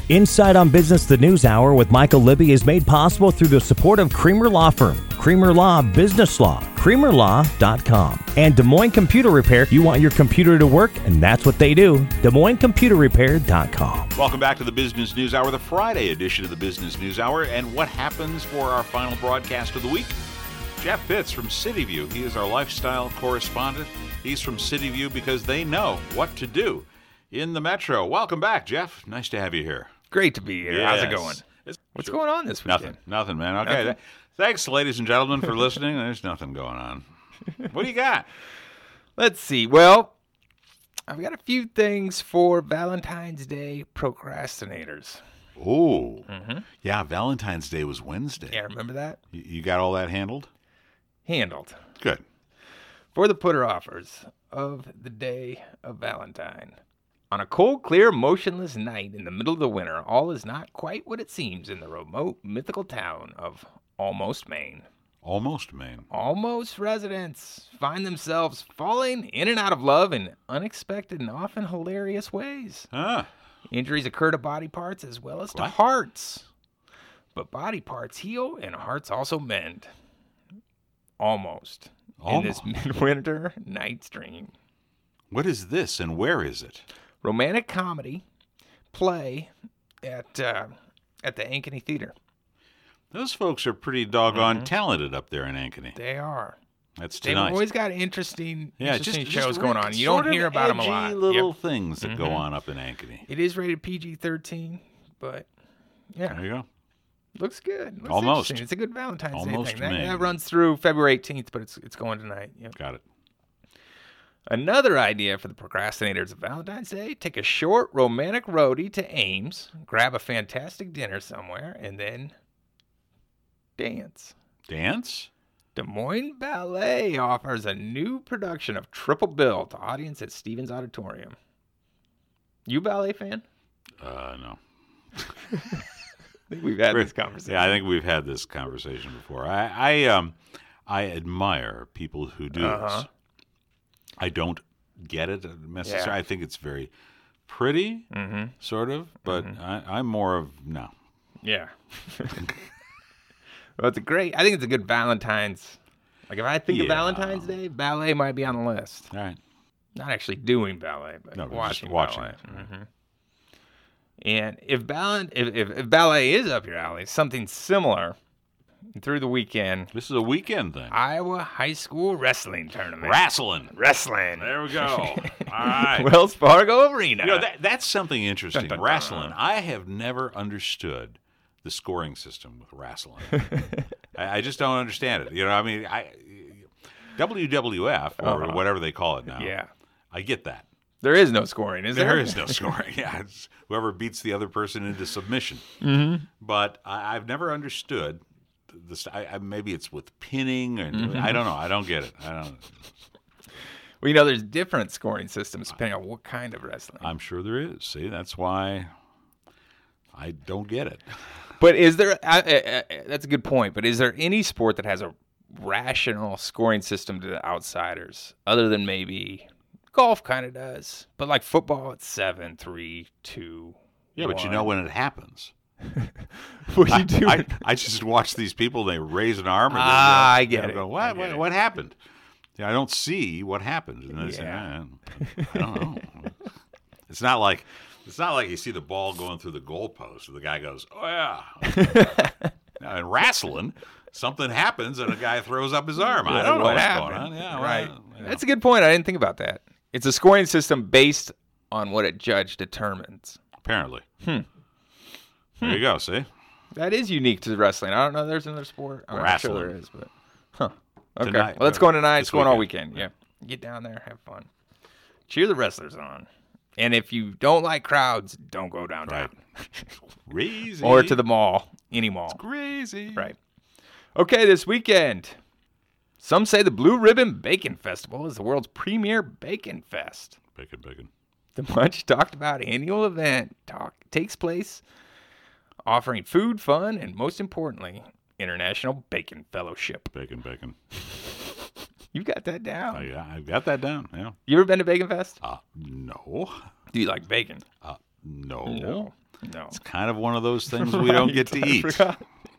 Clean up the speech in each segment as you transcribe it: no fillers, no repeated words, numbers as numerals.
Inside on Business, the News Hour with Michael Libby is made possible through the support of Creamer Law Firm, Creamer Law Business Law, CreamerLaw.com, and Des Moines Computer Repair. You want your computer to work, and that's what they do. DesMoinesComputerRepair.com. Welcome back to the Business News Hour, the Friday edition of the Business News Hour. And what happens for our final broadcast of the week? Jeff Pitts from CityView. He is our lifestyle correspondent. He's from CityView because they know what to do in the metro. Welcome back, Jeff. Nice to have you here. Great to be here. Yes. How's it going? What's going on this weekend? Nothing, man. Okay. Nothing? Thanks, ladies and gentlemen, for listening. There's nothing going on. What do you got? Let's see. Well, I've got a few things for Valentine's Day procrastinators. Oh, yeah. Valentine's Day was Wednesday. Yeah, remember that? You got all that handled? Handled. Good. For the putter offers of the day of Valentine. On a cold, clear, motionless night in the middle of the winter, all is not quite what it seems in the remote, mythical town of Almost, Maine. Almost, Maine. Almost residents find themselves falling in and out of love in unexpected and often hilarious ways. Ah, Injuries occur to body parts as well as to What? hearts. But body parts heal and hearts also mend. Almost. In this midwinter night's dream. what is this and where is it? Romantic comedy play at the Ankeny Theater. Those folks are pretty doggone talented up there in Ankeny. They are. That's They've tonight. always got interesting shows just going on. You don't hear about them a edgy lot. little Yep. things that go on up in Ankeny. It is rated PG-13, but yeah, There you go. looks good. Looks Almost. interesting. It's a good Valentine's Almost Day thing. May. That runs through February 18th, but it's going tonight. Yep. Got it. Another idea for the procrastinators of Valentine's Day: take a short romantic roadie to Ames, grab a fantastic dinner somewhere, and then dance. Dance? Des Moines Ballet offers a new production of Triple Bill to audience at Stevens Auditorium. You a ballet fan? No. I think we've had this conversation. Yeah, I think we've had this conversation before. I admire people who do this. I don't get it necessarily. Yeah. I think it's very pretty, sort of, but I'm more of no. Yeah. Well, I think it's a good Valentine's. Like, if I think of Yeah. Valentine's Day, ballet might be on the list. All right. Not actually doing ballet, but No, but watching just watching ballet. it. And if ballet is up your alley, something similar through the weekend, This is a weekend thing. Iowa High School Wrestling Tournament. Wrestling. Wrestling. There we go. All right. Wells Fargo Arena. You know, that's something interesting. Dun, dun, dun. Wrestling. I have never understood the scoring system with wrestling. I just don't understand it. You know, I mean, WWF or whatever they call it now. Yeah. I get that. There is no scoring, is there? There is no scoring. Yeah, it's whoever beats the other person into submission. But I've never understood this. Maybe it's with pinning, and I don't know. I don't get it. I don't. Well, you know, there's different scoring systems depending on what kind of wrestling. I'm sure there is. See, that's why I don't get it. But is there, that's a good point, but is there any sport that has a rational scoring system to the outsiders other than maybe golf kind of does? But like football, it's 7, 3, 2, Yeah, but you 1. know when it happens. What do you do? I just watch these people. They raise an arm. I get it. Go, I get it. What happened? Yeah, I don't see what happened. And they say, Yeah. I don't know. It's not like you see the ball going through the goalpost and the guy goes, "Oh yeah." Now, in wrestling, something happens and a guy throws up his arm. I don't know what what's happened. going on. Yeah, Right. well, you know. That's a good point. I didn't think about that. It's a scoring system based on what a judge determines. Apparently. There you go. See. That is unique to wrestling. I don't know if there's another sport. I'm not sure Wrestling. there is, but okay. Tonight. Well, let's go on tonight. This It's going all weekend. weekend. Yeah. Get down there, have fun. Cheer the wrestlers on. And if you don't like crowds, don't go downtown. Crazy. Or to the mall. Any mall. Crazy. Right. Okay, this weekend. Some say the Blue Ribbon Bacon Festival is the world's premier bacon fest. Bacon. The much talked about annual event takes place offering food, fun, and most importantly, International Bacon Fellowship. Bacon. You got that down. I've got that down. Yeah. You ever been to Bacon Fest? No. Do you like bacon? No. No. No. It's kind of one of those things we don't get to I eat. forgot.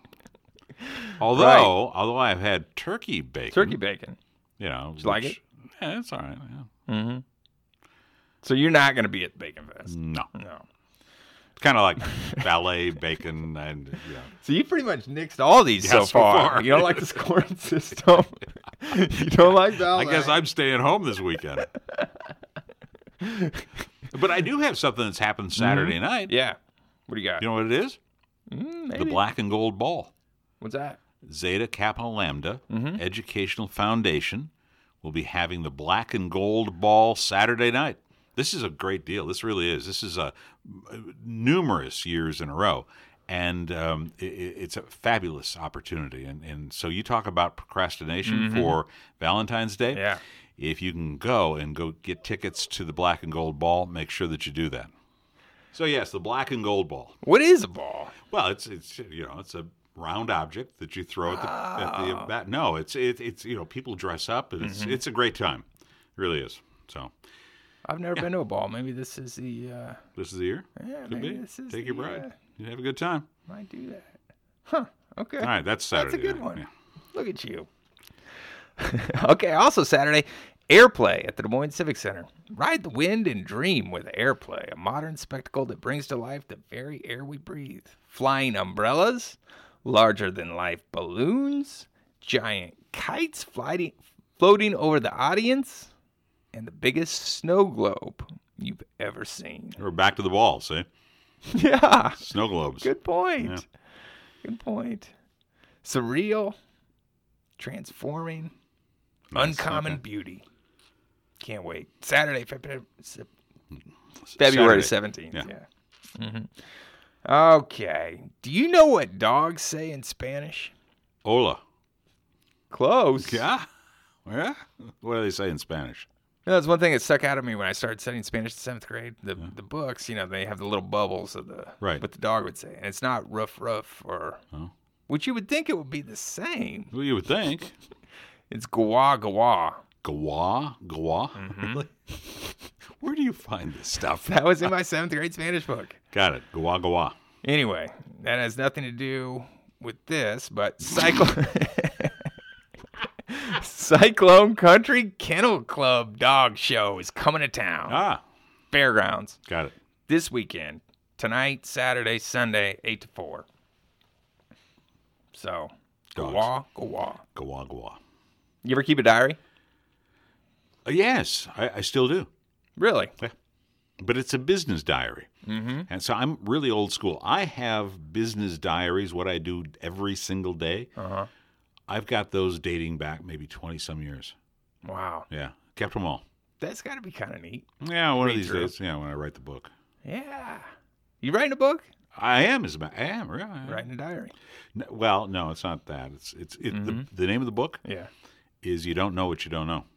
Although I've had turkey bacon. Turkey bacon. You know. Did you like it? Yeah, it's all right. Yeah. Mm-hmm. So you're not going to be at the Bacon Fest? No. No. It's kind of like ballet bacon and, So you pretty much nixed all these so far. You don't like the scoring system. You don't like ballet. I guess I'm staying home this weekend. But I do have something that's happened Saturday night. Yeah. What do you got? You know what it is? Maybe. The Black and Gold Ball. What's that? Zeta Kappa Lambda Educational Foundation will be having the Black and Gold Ball Saturday night. This is a great deal. This really is. This is numerous years in a row. And it's a fabulous opportunity. And so you talk about procrastination for Valentine's Day. Yeah. If you can go get tickets to the Black and Gold Ball, make sure that you do that. So yes, the Black and Gold Ball. What is a ball? Well, it's a round object that you throw at the bat. No, it's people dress up and it's a great time. It really is. So I've never been to a ball. Maybe this is the this is the year. yeah, Could maybe be. this is Take your the, bride. You have a good time. Might do that. Huh. Okay. All right, that's Saturday. That's a good night. one. Yeah. Look at you. Okay, also Saturday, Airplay at the Des Moines Civic Center. Ride the wind and dream with Airplay, a modern spectacle that brings to life the very air we breathe. Flying umbrellas, larger-than-life balloons, giant kites floating over the audience, and the biggest snow globe you've ever seen. We're back to the ball, see? Yeah. Snow globes. Good point. Yeah. Good point. Surreal, transforming, Nice, uncommon okay. beauty. Can't wait. Saturday, February Saturday. 17th. Yeah. Okay. Do you know what dogs say in Spanish? Hola. Close. Yeah? Yeah? What do they say in Spanish? You know, that's one thing that stuck out of me when I started studying Spanish in 7th grade. The books, they have the little bubbles of Right. what the dog would say. And it's not ruff or which you would think it would be the same. Well, you would think. It's gawa gawa. Gawa? Gawa? Really? Where do you find this stuff? That was in my 7th grade Spanish book. Got it. Gawa Gawa. Anyway, that has nothing to do with this, but Cyclone Country Kennel Club Dog Show is coming to town. Ah, Fairgrounds. got it. This weekend. Tonight, Saturday, Sunday, 8 to 4. So, Dogs. Gawa. Gawa Gawa. You ever keep a diary? Yes, I still do. Really? Yeah. But it's a business diary. Mm-hmm. And so I'm really old school. I have business diaries, what I do every single day. Uh-huh. I've got those dating back maybe 20-some years. Wow. Yeah, kept them all. That's got to be kind of neat. Yeah, one of Read these through. days, when I write the book. Yeah. You writing a book? I am, really. I am. Writing a diary. Well, no, it's not that. The name of the book Yeah. is You Don't Know What You Don't Know.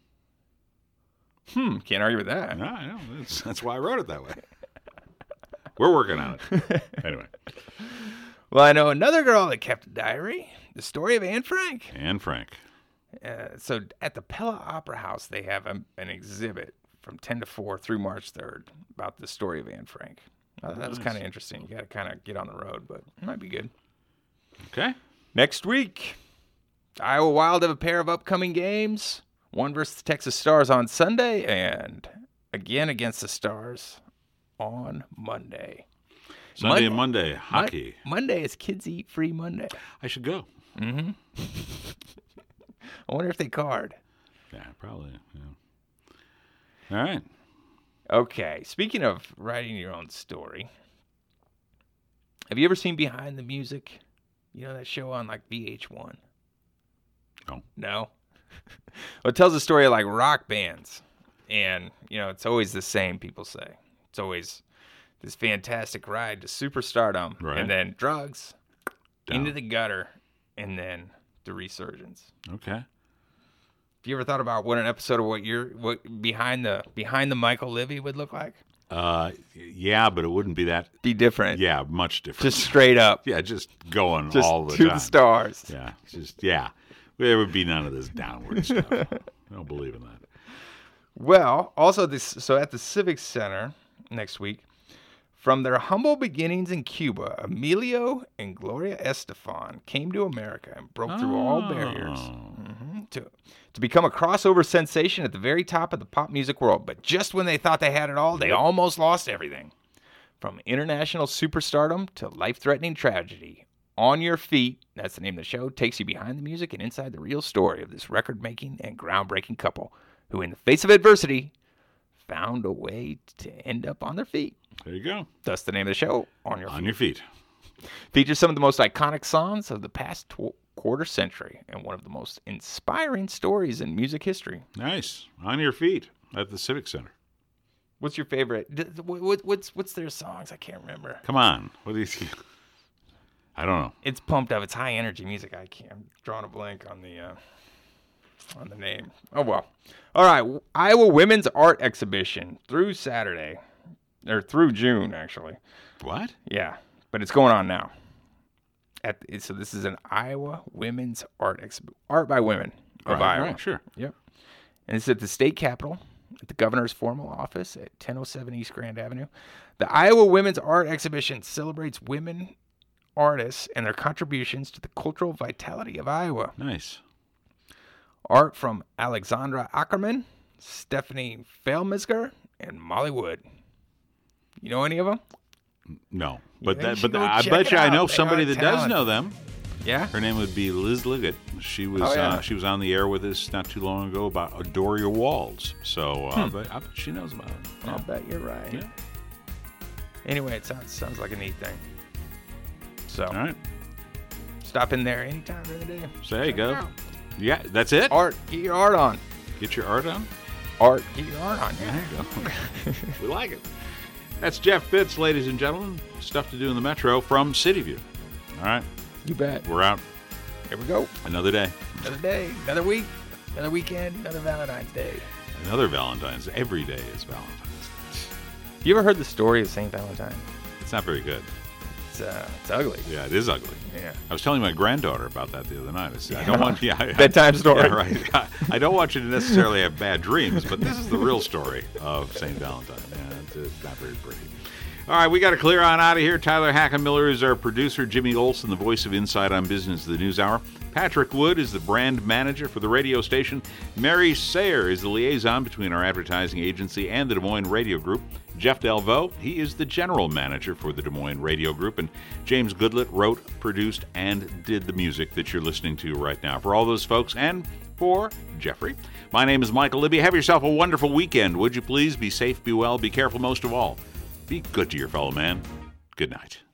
Can't argue with that. No, I know. That's why I wrote it that way. We're working on it. Anyway. Well, I know another girl that kept a diary. The story of Anne Frank. Anne Frank. So at the Pella Opera House, they have an exhibit from 10 to 4 through March 3rd about the story of Anne Frank. That was kind of interesting. You got to kind of get on the road, but it might be good. Okay. Next week, Iowa Wild have a pair of upcoming games. One versus the Texas Stars on Sunday, and again against the Stars on Monday. Sunday and Monday, hockey. Monday is Kids Eat Free Monday. I should go. I wonder if they card. Yeah, probably. Yeah. All right. Okay, speaking of writing your own story, have you ever seen Behind the Music? You know that show on like VH1? No. No? Well, it tells the story of like rock bands. And, it's always the same, people say. It's always this fantastic ride to superstardom. Right. And then drugs, Down. into the gutter, and then the resurgence. Okay. Have you ever thought about what an episode of what behind the Michael Livy would look like? Yeah, but it wouldn't be that. Be different. Yeah, much different. Just straight up. Yeah, just going Just all the to time. the stars. Yeah. There would be none of this downward stuff. I don't believe in that. Well, also so at the Civic Center next week, From their humble beginnings in Cuba, Emilio and Gloria Estefan came to America and broke through all barriers to become a crossover sensation at the very top of the pop music world. But just when they thought they had it all, they almost lost everything. From international superstardom to life-threatening tragedy, On Your Feet, that's the name of the show, takes you behind the music and inside the real story of this record-making and groundbreaking couple who, in the face of adversity, found a way to end up on their feet. There you go. That's the name of the show, On Your Feet. On Your Feet. Features some of the most iconic songs of the past quarter century and one of the most inspiring stories in music history. Nice. On Your Feet at the Civic Center. What's your favorite? What's their songs? I can't remember. Come on. What do you think? I don't know. It's pumped up. It's high energy music. I'm drawing a blank on the name. Oh, well. All right. Iowa Women's Art Exhibition through Saturday. Or through June, actually. What? Yeah. But it's going on now. So this is an Iowa Women's Art Exhibition. Art by women of Iowa. Right, sure. Yep. And it's at the state capitol, at the governor's formal office at 1007 East Grand Avenue. The Iowa Women's Art Exhibition celebrates women artists and their contributions to the cultural vitality of Iowa. Nice. Art from Alexandra Ackerman, Stephanie Failmizger, and Molly Wood. You know any of them? No. But you should go I check bet it you I out. know They somebody are that does know them. Yeah? Her name would be Liz Liggett. She was yeah. on the air with us not too long ago about Adoria Walls. So I bet she knows about it. Yeah. I'll bet you're right. Yeah. Anyway, it sounds like a neat thing. So, All right. stop in there anytime during the day. So there you Check go. it out. Yeah, that's it? Art. Get your art on. Get your art on? Art. Get your art on. Yeah. There you go. We like it. That's Jeff Fitz, ladies and gentlemen. Stuff to do in the Metro from City View. All right. You bet. We're out. Here we go. Another day. Another day. Another week. Another weekend. Another Valentine's Day. Another Valentine's. Every day is Valentine's. You ever heard the story of St. Valentine? It's not very good. It's ugly. Yeah, it is ugly. Yeah. I was telling my granddaughter about that the other night. I said, I don't want Bedtime story. Yeah, right. I don't want you to necessarily have bad dreams, but this is the real story of St. Valentine. Yeah, it's not very pretty. All right, we got to clear on out of here. Tyler Hackenmiller is our producer. Jimmy Olson, the voice of Inside on Business, the News Hour. Patrick Wood is the brand manager for the radio station. Mary Sayer is the liaison between our advertising agency and the Des Moines Radio Group. Jeff Delvaux, he is the general manager for the Des Moines Radio Group. And James Goodlett wrote, produced, and did the music that you're listening to right now. For all those folks and for Jeffrey, my name is Michael Libby. Have yourself a wonderful weekend. Would you please be safe, be well, be careful most of all. Be good to your fellow man. Good night.